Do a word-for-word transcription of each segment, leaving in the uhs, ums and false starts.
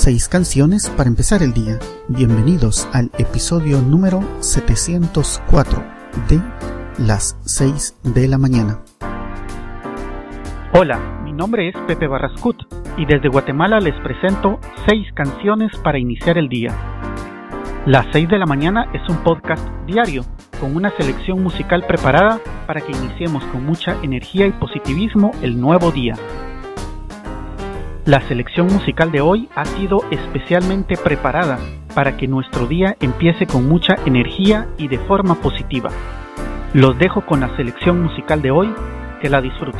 Seis canciones para empezar el día. Bienvenidos al episodio número setecientos cuatro de Las seis de la mañana. Hola, mi nombre es Pepe Barrascut y desde Guatemala les presento seis canciones para iniciar el día. Las seis de la mañana es un podcast diario con una selección musical preparada para que iniciemos con mucha energía y positivismo el nuevo día. La selección musical de hoy ha sido especialmente preparada para que nuestro día empiece con mucha energía y de forma positiva. Los dejo con la selección musical de hoy, que la disfruten.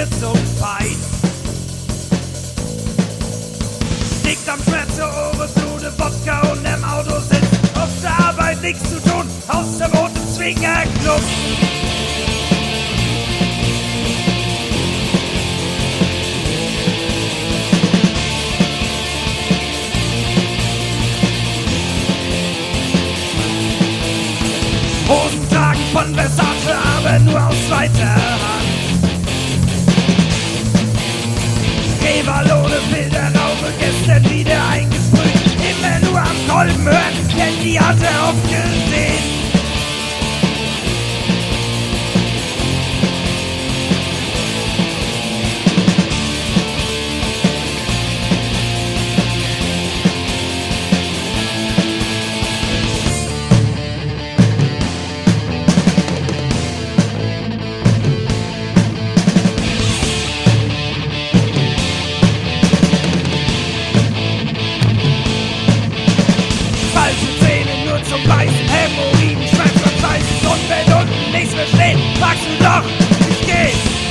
mir zum Feind. Liegt am Schwätze, Ohren, Blude, Wodka und im Auto sitzt. Auf der Arbeit nichts zu tun, aus dem roten Zwingerclub. Hosen tragen von Versace, aber nur aus zweiter Hand. Revalone, Filterrauche, gestern wieder eingesprüht. Immer nur am Kolben hören, denn die hat er oft gesehen. Zum Beißen, Hämorrhoiden, Schmerz und Scheißen. Und wenn unten nichts mehr steht, sagst du doch, ich geh.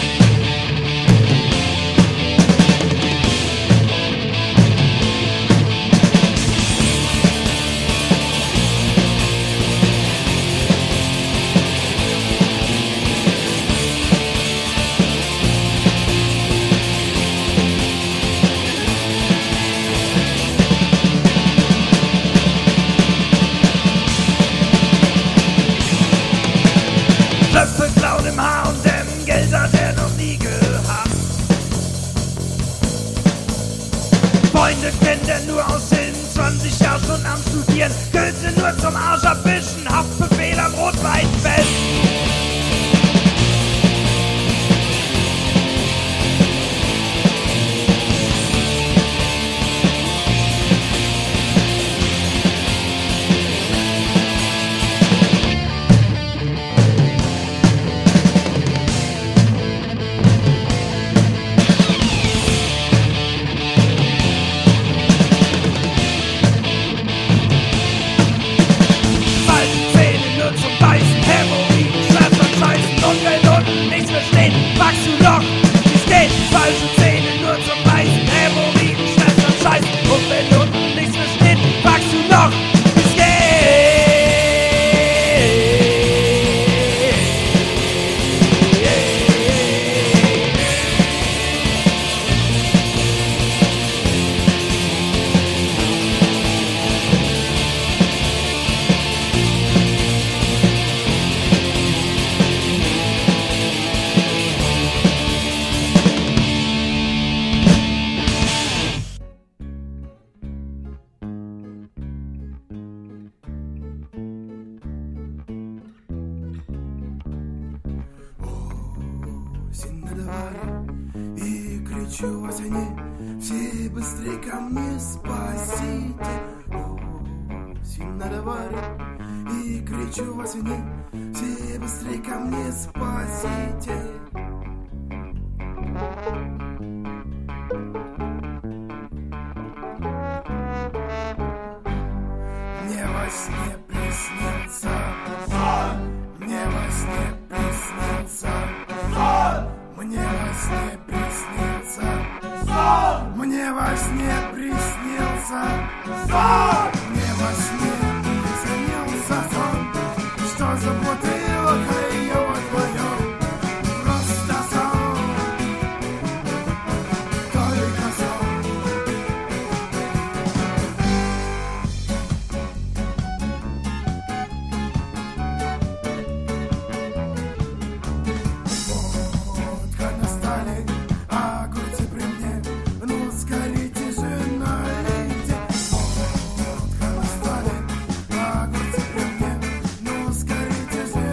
Löffel klaut im Haar und dem Geld hat er noch nie gehabt. Freunde kennt er nur aus Filmen, zwanzig Jahre schon am Studieren. Gülse nur zum Arsch abwischen, Haftbefehl am Rotweinfest. Magst du noch, wie's geht? Falsche Zähne nur zum Beißen, Hämorrhoiden, Schmerz und Scheißen. Und wenn unten nichts mehr steht, magst du noch, wie's geht? И кричу во сне, все быстрее ко мне спасите. О, сильно говорит, и кричу во сне, все быстрее ко мне спасите. Мне во сне приснился сон, мне во сне приснился сон. Мне во сне приснился сон. Мне во сне приснился сон. Мне во сне приснился сон, что за бутылка ее вдвоем. Просто сон, только сон. Водка на столе, огурцы при мне, ну скорите же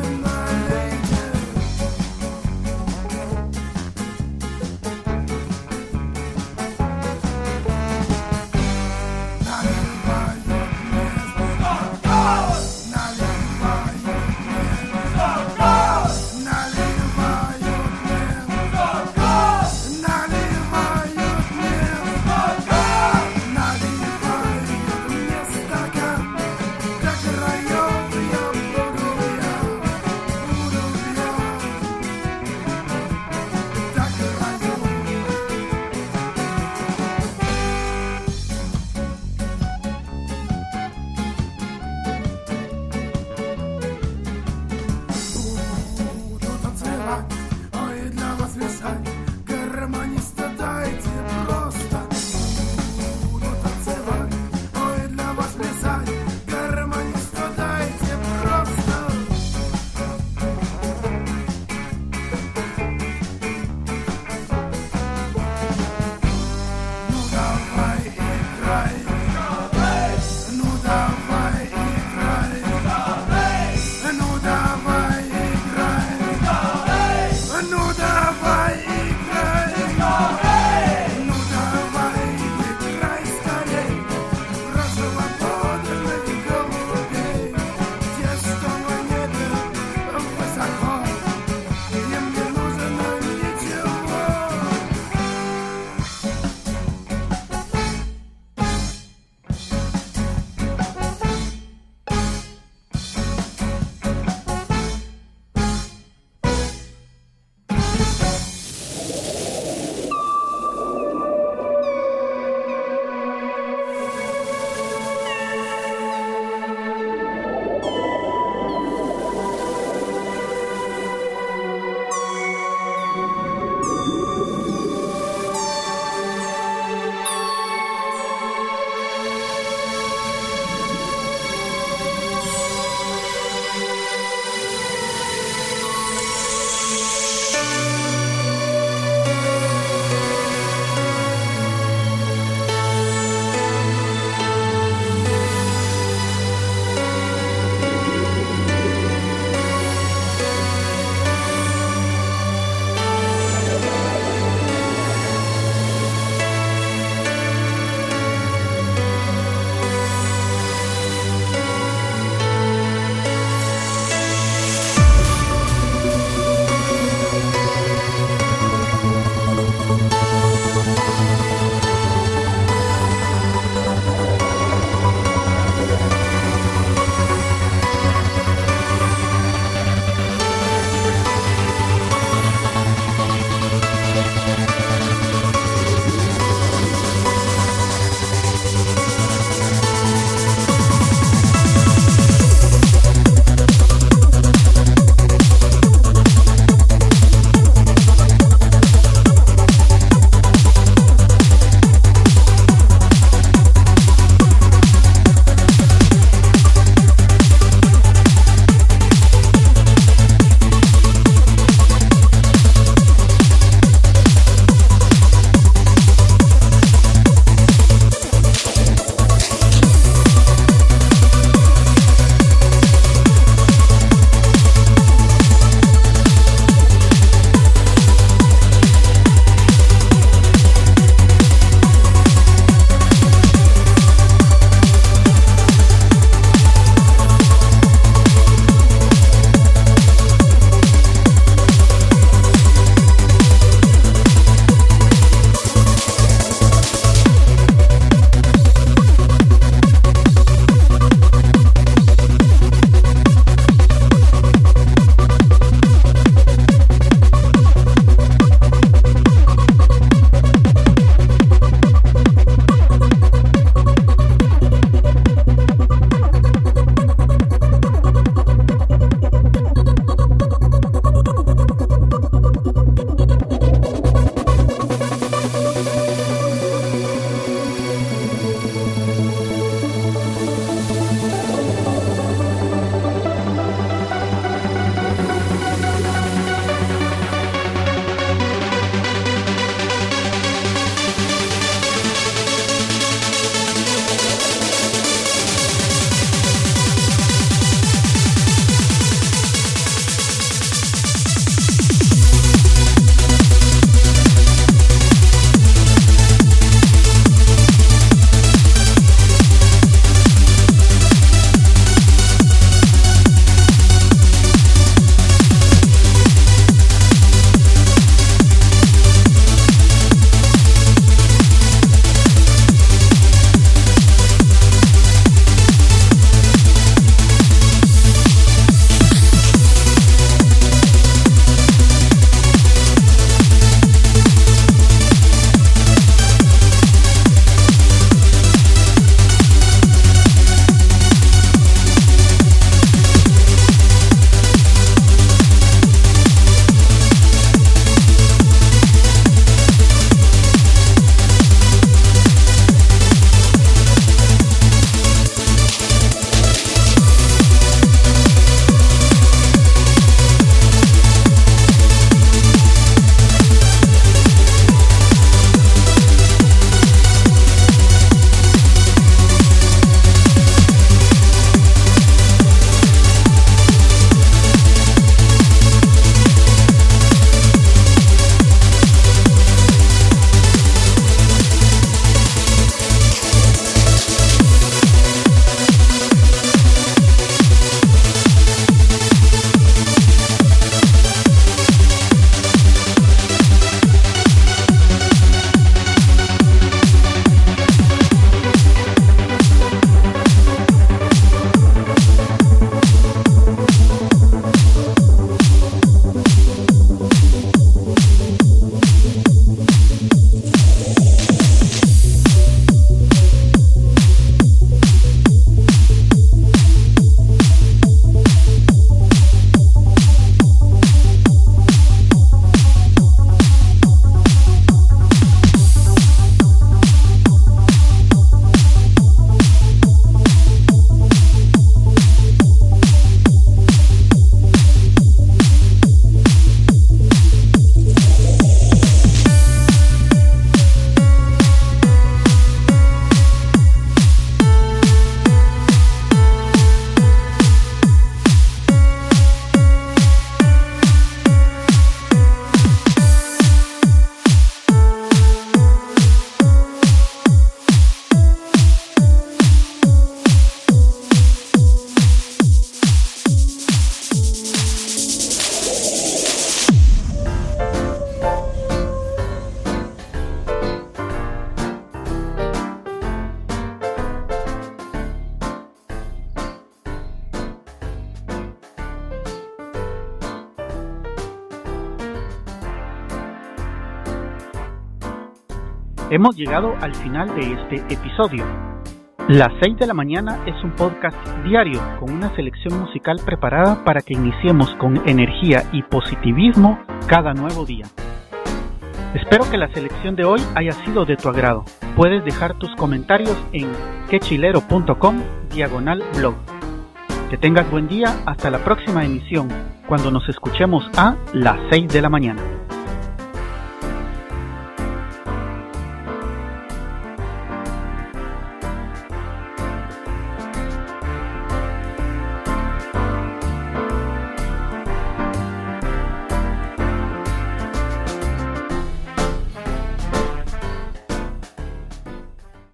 Hemos llegado al final de este episodio. Las seis de la mañana es un podcast diario con una selección musical preparada para que iniciemos con energía y positivismo cada nuevo día. Espero que la selección de hoy haya sido de tu agrado. Puedes dejar tus comentarios en quechilero.com diagonal blog. Que tengas buen día hasta la próxima emisión, cuando nos escuchemos a las seis de la mañana.